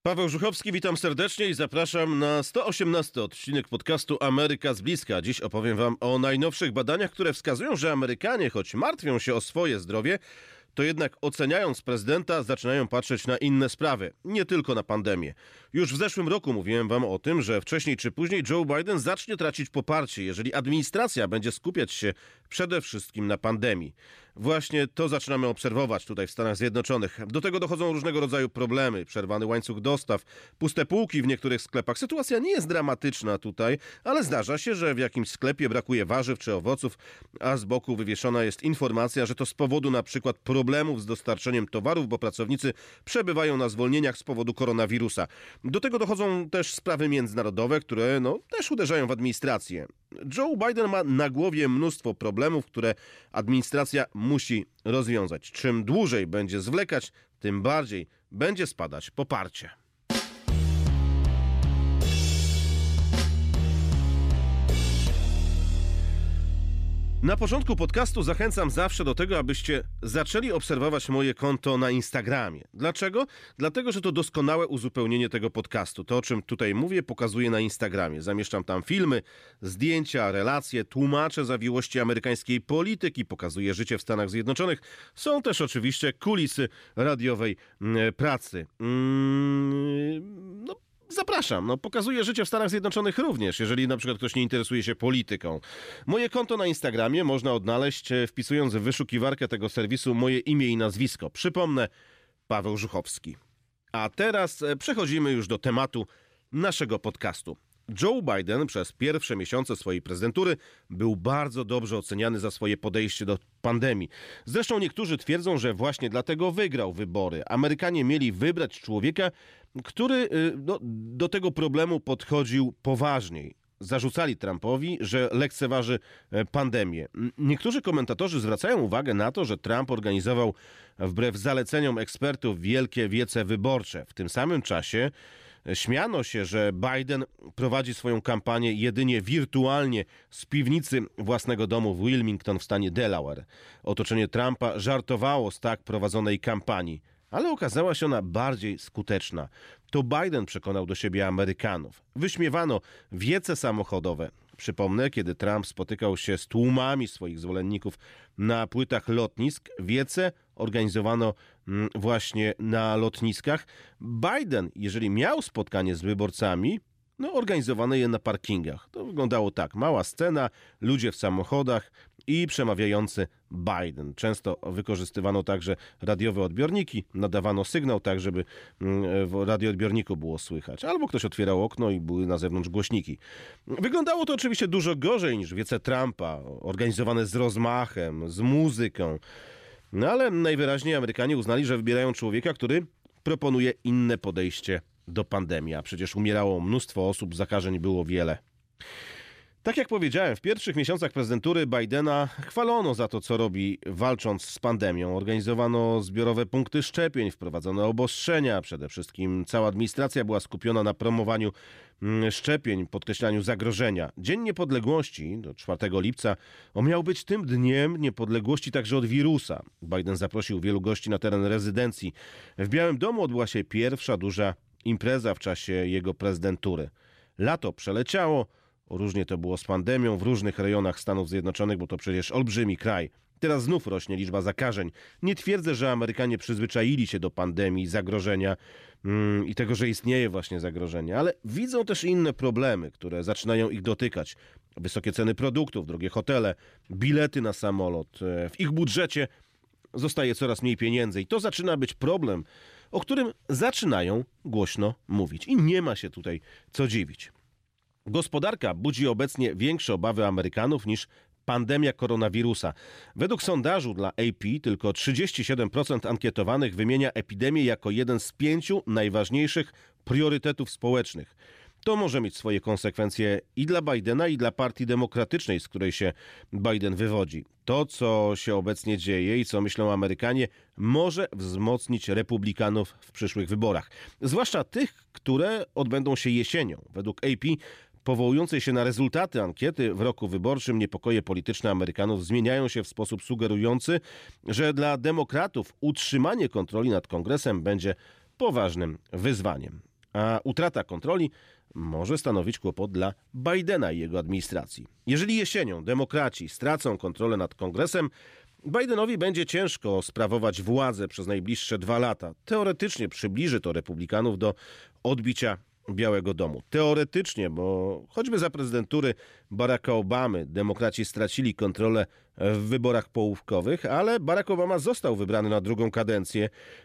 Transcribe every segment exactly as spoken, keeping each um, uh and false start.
Paweł Żuchowski, witam serdecznie i zapraszam na sto osiemnasty odcinek podcastu Ameryka z bliska. Dziś opowiem wam o najnowszych badaniach, które wskazują, że Amerykanie, choć martwią się o swoje zdrowie, to jednak oceniając prezydenta zaczynają patrzeć na inne sprawy, nie tylko na pandemię. Już w zeszłym roku mówiłem wam o tym, że wcześniej czy później Joe Biden zacznie tracić poparcie, jeżeli administracja będzie skupiać się przede wszystkim na pandemii. Właśnie to zaczynamy obserwować tutaj w Stanach Zjednoczonych. Do tego dochodzą różnego rodzaju problemy, przerwany łańcuch dostaw, puste półki w niektórych sklepach. Sytuacja nie jest dramatyczna tutaj, ale zdarza się, że w jakimś sklepie brakuje warzyw czy owoców, a z boku wywieszona jest informacja, że to z powodu na przykład problemów z dostarczeniem towarów, bo pracownicy przebywają na zwolnieniach z powodu koronawirusa. Do tego dochodzą też sprawy międzynarodowe, które no, też uderzają w administrację. Joe Biden ma na głowie mnóstwo problemów, które administracja musi rozwiązać. Czym dłużej będzie zwlekać, tym bardziej będzie spadać poparcie. Na początku podcastu zachęcam zawsze do tego, abyście zaczęli obserwować moje konto na Instagramie. Dlaczego? Dlatego, że to doskonałe uzupełnienie tego podcastu. To, o czym tutaj mówię, pokazuję na Instagramie. Zamieszczam tam filmy, zdjęcia, relacje, tłumaczę zawiłości amerykańskiej polityki, pokazuję życie w Stanach Zjednoczonych. Są też oczywiście kulisy radiowej mm, pracy. Mm, no, Zapraszam, no pokazuję życie w Stanach Zjednoczonych również, jeżeli na przykład ktoś nie interesuje się polityką. Moje konto na Instagramie można odnaleźć wpisując w wyszukiwarkę tego serwisu moje imię i nazwisko. Przypomnę, Paweł Żuchowski. A teraz przechodzimy już do tematu naszego podcastu. Joe Biden przez pierwsze miesiące swojej prezydentury był bardzo dobrze oceniany za swoje podejście do pandemii. Zresztą niektórzy twierdzą, że właśnie dlatego wygrał wybory. Amerykanie mieli wybrać człowieka, który no, do tego problemu podchodził poważniej. Zarzucali Trumpowi, że lekceważy pandemię. Niektórzy komentatorzy zwracają uwagę na to, że Trump organizował wbrew zaleceniom ekspertów wielkie wiece wyborcze. W tym samym czasie śmiano się, że Biden prowadzi swoją kampanię jedynie wirtualnie z piwnicy własnego domu w Wilmington w stanie Delaware. Otoczenie Trumpa żartowało z tak prowadzonej kampanii, ale okazała się ona bardziej skuteczna. To Biden przekonał do siebie Amerykanów. Wyśmiewano wiece samochodowe. Przypomnę, kiedy Trump spotykał się z tłumami swoich zwolenników na płytach lotnisk, wiece organizowano właśnie na lotniskach. Biden, jeżeli miał spotkanie z wyborcami, no organizowane je na parkingach. To wyglądało tak. Mała scena, ludzie w samochodach i przemawiający Biden. Często wykorzystywano także radiowe odbiorniki, nadawano sygnał tak, żeby w radioodbiorniku było słychać. Albo ktoś otwierał okno i były na zewnątrz głośniki. Wyglądało to oczywiście dużo gorzej niż wiece Trumpa, organizowane z rozmachem, z muzyką. No ale najwyraźniej Amerykanie uznali, że wybierają człowieka, który proponuje inne podejście do pandemii, a przecież umierało mnóstwo osób, zakażeń było wiele. Tak jak powiedziałem, w pierwszych miesiącach prezydentury Bidena chwalono za to, co robi walcząc z pandemią. Organizowano zbiorowe punkty szczepień, wprowadzono obostrzenia. Przede wszystkim cała administracja była skupiona na promowaniu szczepień, podkreślaniu zagrożenia. Dzień Niepodległości, do czwartego lipca, on miał być tym dniem niepodległości także od wirusa. Biden zaprosił wielu gości na teren rezydencji. W Białym Domu odbyła się pierwsza duża impreza w czasie jego prezydentury. Lato przeleciało, różnie to było z pandemią w różnych rejonach Stanów Zjednoczonych, bo to przecież olbrzymi kraj. Teraz znów rośnie liczba zakażeń. Nie twierdzę, że Amerykanie przyzwyczaili się do pandemii, zagrożenia mm, i tego, że istnieje właśnie zagrożenie, ale widzą też inne problemy, które zaczynają ich dotykać. Wysokie ceny produktów, drogie hotele, bilety na samolot. W ich budżecie zostaje coraz mniej pieniędzy i to zaczyna być problem, o którym zaczynają głośno mówić. I nie ma się tutaj co dziwić. Gospodarka budzi obecnie większe obawy Amerykanów niż pandemia koronawirusa. Według sondażu dla A P tylko trzydzieści siedem procent ankietowanych wymienia epidemię jako jeden z pięciu najważniejszych priorytetów społecznych. To może mieć swoje konsekwencje i dla Bidena, i dla Partii Demokratycznej, z której się Biden wywodzi. To, co się obecnie dzieje i co myślą Amerykanie, może wzmocnić republikanów w przyszłych wyborach. Zwłaszcza tych, które odbędą się jesienią. Według A P powołującej się na rezultaty ankiety w roku wyborczym niepokoje polityczne Amerykanów zmieniają się w sposób sugerujący, że dla demokratów utrzymanie kontroli nad Kongresem będzie poważnym wyzwaniem. A utrata kontroli może stanowić kłopot dla Bidena i jego administracji. Jeżeli jesienią demokraci stracą kontrolę nad kongresem, Bidenowi będzie ciężko sprawować władzę przez najbliższe dwa lata. Teoretycznie przybliży to republikanów do odbicia Białego Domu. Teoretycznie, bo choćby za prezydentury Baracka Obamy demokraci stracili kontrolę w wyborach połówkowych, ale Barack Obama został wybrany na drugą kadencję.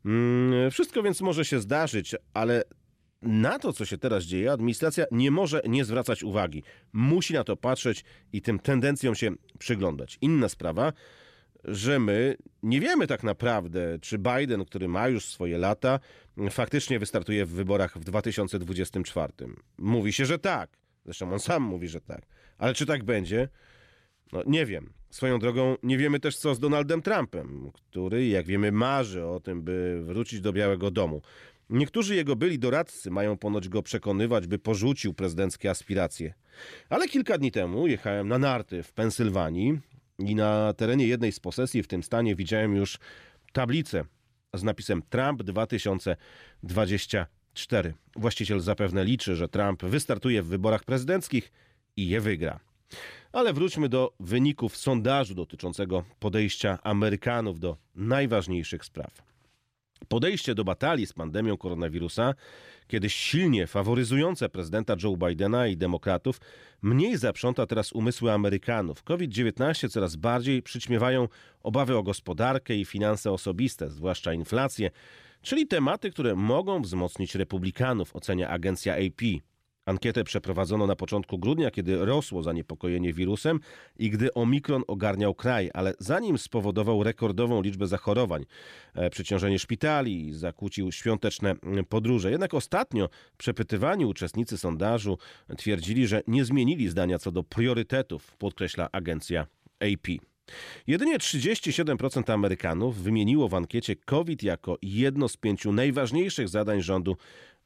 Wszystko więc może się zdarzyć, ale na to, co się teraz dzieje, administracja nie może nie zwracać uwagi. Musi na to patrzeć i tym tendencjom się przyglądać. Inna sprawa, że my nie wiemy tak naprawdę, czy Biden, który ma już swoje lata, faktycznie wystartuje w wyborach w dwa tysiące dwudziestym czwartym. Mówi się, że tak. Zresztą on sam mówi, że tak. Ale czy tak będzie? No nie wiem. Swoją drogą nie wiemy też, co z Donaldem Trumpem, który, jak wiemy, marzy o tym, by wrócić do Białego Domu. Niektórzy jego byli doradcy mają ponoć go przekonywać, by porzucił prezydenckie aspiracje. Ale kilka dni temu jechałem na narty w Pensylwanii i na terenie jednej z posesji w tym stanie widziałem już tablicę z napisem Trump dwa tysiące dwudziesty czwarty. Właściciel zapewne liczy, że Trump wystartuje w wyborach prezydenckich i je wygra. Ale wróćmy do wyników sondażu dotyczącego podejścia Amerykanów do najważniejszych spraw. Podejście do batalii z pandemią koronawirusa, kiedyś silnie faworyzujące prezydenta Joe Bidena i demokratów, mniej zaprząta teraz umysły Amerykanów. COVID dziewiętnaście coraz bardziej przyćmiewają obawy o gospodarkę i finanse osobiste, zwłaszcza inflację, czyli tematy, które mogą wzmocnić republikanów, ocenia agencja A P. Ankietę przeprowadzono na początku grudnia, kiedy rosło zaniepokojenie wirusem i gdy Omikron ogarniał kraj, ale zanim spowodował rekordową liczbę zachorowań, przeciążenie szpitali i zakłócił świąteczne podróże. Jednak ostatnio przepytywani uczestnicy sondażu twierdzili, że nie zmienili zdania co do priorytetów, podkreśla agencja A P. Jedynie trzydzieści siedem procent Amerykanów wymieniło w ankiecie COVID jako jedno z pięciu najważniejszych zadań rządu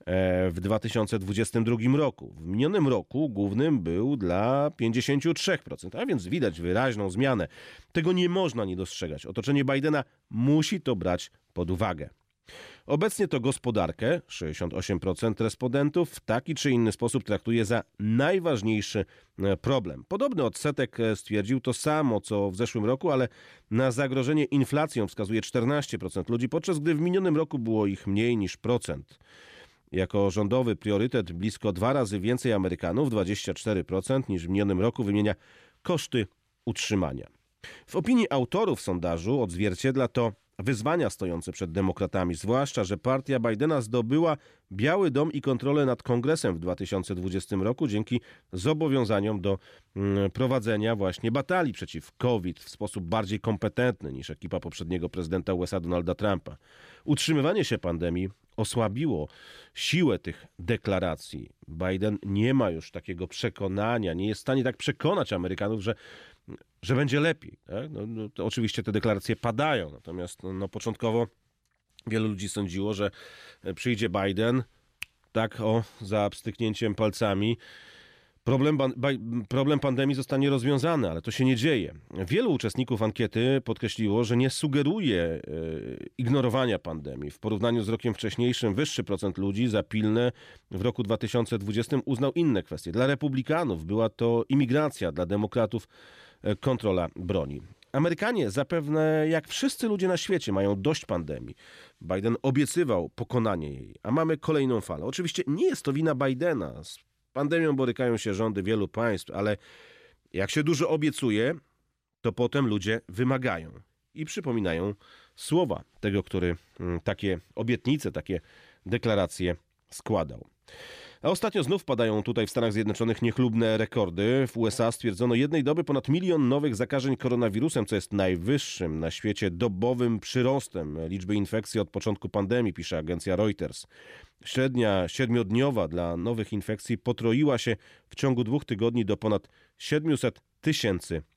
w dwa tysiące dwudziestym drugim roku. W minionym roku głównym był dla pięćdziesiąt trzy procent, a więc widać wyraźną zmianę. Tego nie można nie dostrzegać. Otoczenie Bidena musi to brać pod uwagę. Obecnie to gospodarkę, sześćdziesiąt osiem procent respondentów, w taki czy inny sposób traktuje za najważniejszy problem. Podobny odsetek stwierdził to samo, co w zeszłym roku, ale na zagrożenie inflacją wskazuje czternaście procent ludzi, podczas gdy w minionym roku było ich mniej niż procent. Jako rządowy priorytet blisko dwa razy więcej Amerykanów, dwadzieścia cztery procent, niż w minionym roku wymienia koszty utrzymania. W opinii autorów sondażu odzwierciedla to wyzwania stojące przed demokratami, zwłaszcza, że partia Bidena zdobyła Biały Dom i kontrolę nad kongresem w dwa tysiące dwudziestym roku dzięki zobowiązaniom do mm, prowadzenia właśnie batalii przeciw COVID w sposób bardziej kompetentny niż ekipa poprzedniego prezydenta U S A Donalda Trumpa. Utrzymywanie się pandemii osłabiło siłę tych deklaracji. Biden nie ma już takiego przekonania, nie jest w stanie tak przekonać Amerykanów, że że będzie lepiej. Tak? No, no, to oczywiście te deklaracje padają, natomiast no, no, początkowo wielu ludzi sądziło, że przyjdzie Biden, tak o, za pstryknięciem palcami, problem, problem pandemii zostanie rozwiązany, ale to się nie dzieje. Wielu uczestników ankiety podkreśliło, że nie sugeruje e, ignorowania pandemii. W porównaniu z rokiem wcześniejszym wyższy procent ludzi za pilne w roku dwa tysiące dwudziestym uznał inne kwestie. Dla republikanów była to imigracja, dla demokratów kontrola broni. Amerykanie zapewne, jak wszyscy ludzie na świecie, mają dość pandemii. Biden obiecywał pokonanie jej, a mamy kolejną falę. Oczywiście nie jest to wina Bidena. Z pandemią borykają się rządy wielu państw, ale jak się dużo obiecuje, to potem ludzie wymagają i przypominają słowa tego, który takie obietnice, takie deklaracje składał. A ostatnio znów padają tutaj w Stanach Zjednoczonych niechlubne rekordy. W U S A stwierdzono jednej doby ponad milion nowych zakażeń koronawirusem, co jest najwyższym na świecie dobowym przyrostem liczby infekcji od początku pandemii, pisze agencja Reuters. Średnia siedmiodniowa dla nowych infekcji potroiła się w ciągu dwóch tygodni do ponad siedmiuset tysięcy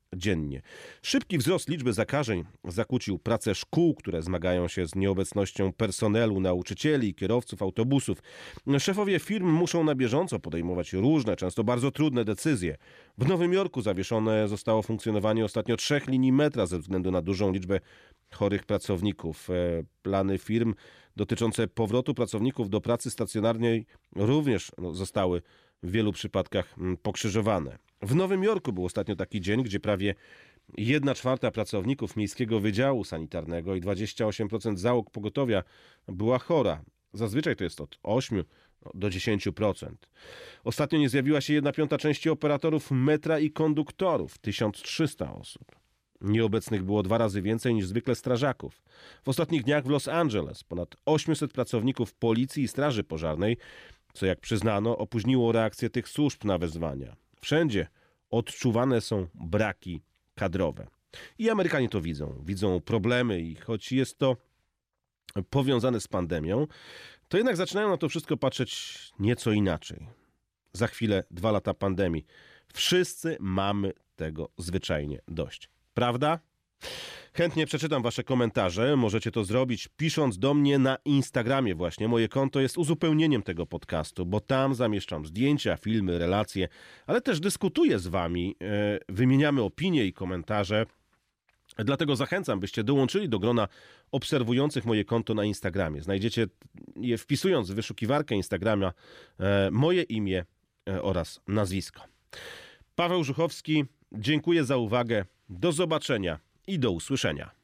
dziennie. Szybki wzrost liczby zakażeń zakłócił pracę szkół, które zmagają się z nieobecnością personelu, nauczycieli, kierowców autobusów. Szefowie firm muszą na bieżąco podejmować różne, często bardzo trudne decyzje. W Nowym Jorku zawieszone zostało funkcjonowanie ostatnio trzech linii metra ze względu na dużą liczbę chorych pracowników. Plany firm dotyczące powrotu pracowników do pracy stacjonarnej również no, zostały w wielu przypadkach pokrzyżowane. W Nowym Jorku był ostatnio taki dzień, gdzie prawie jedna czwarta pracowników Miejskiego Wydziału Sanitarnego i dwadzieścia osiem procent załóg pogotowia była chora. Zazwyczaj to jest od ośmiu do dziesięciu procent. Ostatnio nie zjawiła się jedna piąta części operatorów metra i konduktorów, tysiąc trzysta osób. Nieobecnych było dwa razy więcej niż zwykle strażaków. W ostatnich dniach w Los Angeles ponad osiemset pracowników policji i straży pożarnej, co jak przyznano, opóźniło reakcję tych służb na wezwania. Wszędzie odczuwane są braki kadrowe. I Amerykanie to widzą. Widzą problemy i choć jest to powiązane z pandemią, to jednak zaczynają na to wszystko patrzeć nieco inaczej. Za chwilę dwa lata pandemii. Wszyscy mamy tego zwyczajnie dość. Prawda? Chętnie przeczytam wasze komentarze. Możecie to zrobić pisząc do mnie na Instagramie właśnie. Moje konto jest uzupełnieniem tego podcastu, bo tam zamieszczam zdjęcia, filmy, relacje, ale też dyskutuję z wami, wymieniamy opinie i komentarze. Dlatego zachęcam, byście dołączyli do grona obserwujących moje konto na Instagramie. Znajdziecie je wpisując w wyszukiwarkę Instagrama moje imię oraz nazwisko. Paweł Żuchowski, dziękuję za uwagę. Do zobaczenia i do usłyszenia.